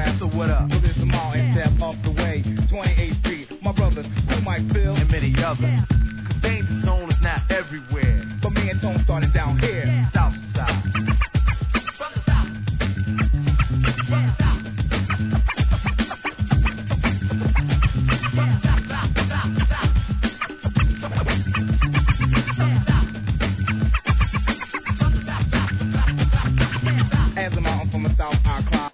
So what up? So there's a mile and step up the way. 28th Street, my brothers, who might feel, and many others. Danger Zone is not everywhere, but me and Tone started down here.